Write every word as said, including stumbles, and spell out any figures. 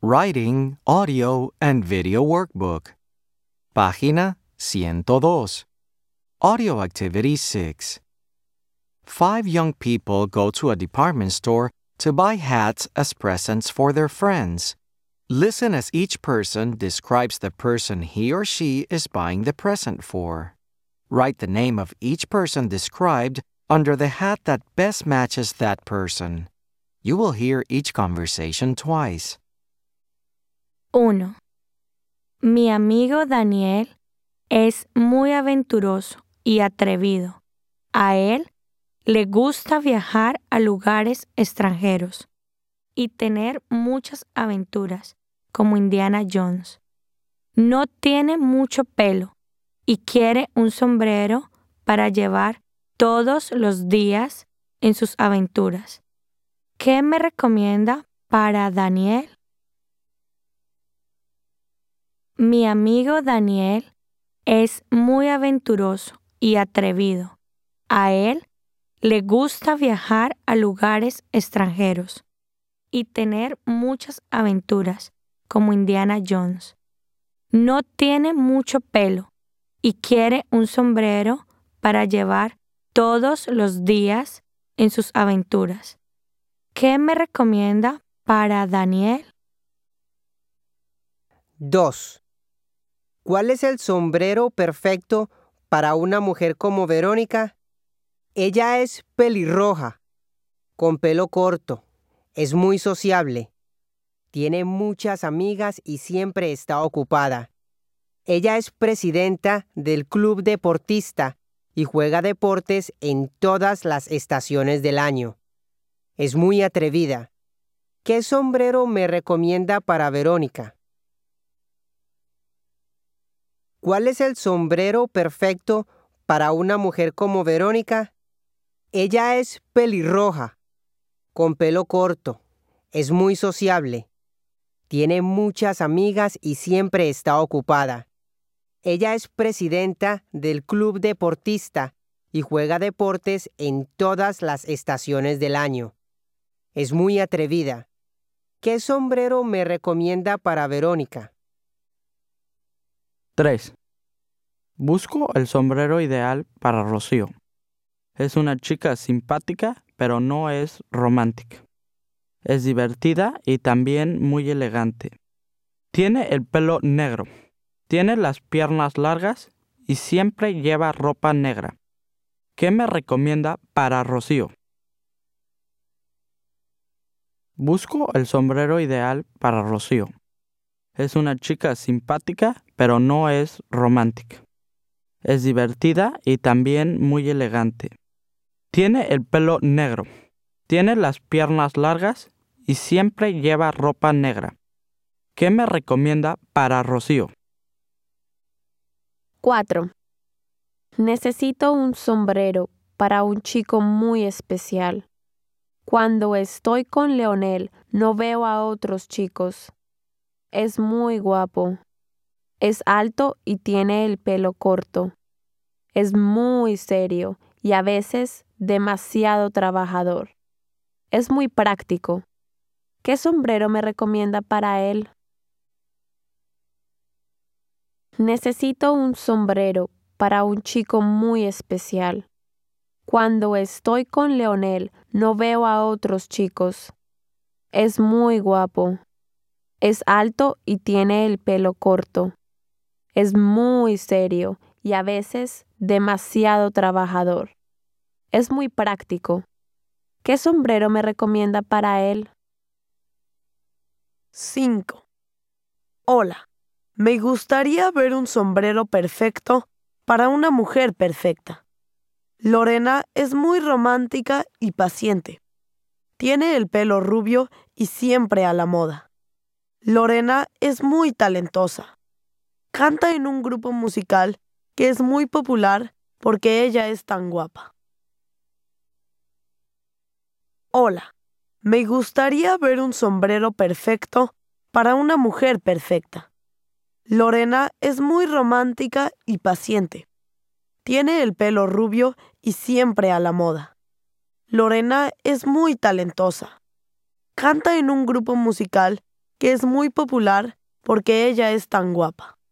Writing, Audio, and Video Workbook. Página ciento dos. Audio Activity six. Five young people go to a department store to buy hats as presents for their friends. Listen as each person describes the person he or she is buying the present for. Write the name of each person described under the hat that best matches that person. You will hear each conversation twice. uno. Mi amigo Daniel es muy aventuroso y atrevido. A él le gusta viajar a lugares extranjeros y tener muchas aventuras, como Indiana Jones. No tiene mucho pelo y quiere un sombrero para llevar todos los días en sus aventuras. ¿Qué me recomienda para Daniel? Mi amigo Daniel es muy aventuroso y atrevido. A él le gusta viajar a lugares extranjeros y tener muchas aventuras, como Indiana Jones. No tiene mucho pelo y quiere un sombrero para llevar todos los días en sus aventuras. ¿Qué me recomienda para Daniel? dos. ¿Cuál es el sombrero perfecto para una mujer como Verónica? Ella es pelirroja, con pelo corto, es muy sociable, tiene muchas amigas y siempre está ocupada. Ella es presidenta del club deportista y juega deportes en todas las estaciones del año. Es muy atrevida. ¿Qué sombrero me recomienda para Verónica? ¿Cuál es el sombrero perfecto para una mujer como Verónica? Ella es pelirroja, con pelo corto, es muy sociable, tiene muchas amigas y siempre está ocupada. Ella es presidenta del club deportista y juega deportes en todas las estaciones del año. Es muy atrevida. ¿Qué sombrero me recomienda para Verónica? tres. Busco el sombrero ideal para Rocío. Es una chica simpática, pero no es romántica. Es divertida y también muy elegante. Tiene el pelo negro. Tiene las piernas largas y siempre lleva ropa negra. ¿Qué me recomienda para Rocío? Busco el sombrero ideal para Rocío. Es una chica simpática, pero no es romántica. Es divertida y también muy elegante. Tiene el pelo negro. Tiene las piernas largas y siempre lleva ropa negra. ¿Qué me recomienda para Rocío? cuatro. Necesito un sombrero para un chico muy especial. Cuando estoy con Leonel, no veo a otros chicos. Es muy guapo. Es alto y tiene el pelo corto. Es muy serio y a veces demasiado trabajador. Es muy práctico. ¿Qué sombrero me recomienda para él? Necesito un sombrero para un chico muy especial. Cuando estoy con Leonel, no veo a otros chicos. Es muy guapo. Es alto y tiene el pelo corto. Es muy serio y a veces demasiado trabajador. Es muy práctico. ¿Qué sombrero me recomienda para él? cinco. Hola, me gustaría ver un sombrero perfecto para una mujer perfecta. Lorena es muy romántica y paciente. Tiene el pelo rubio y siempre a la moda. Lorena es muy talentosa. Canta en un grupo musical que es muy popular porque ella es tan guapa. Hola, me gustaría ver un sombrero perfecto para una mujer perfecta. Lorena es muy romántica y paciente. Tiene el pelo rubio y siempre a la moda. Lorena es muy talentosa. Canta en un grupo musical que es muy popular porque ella es tan guapa.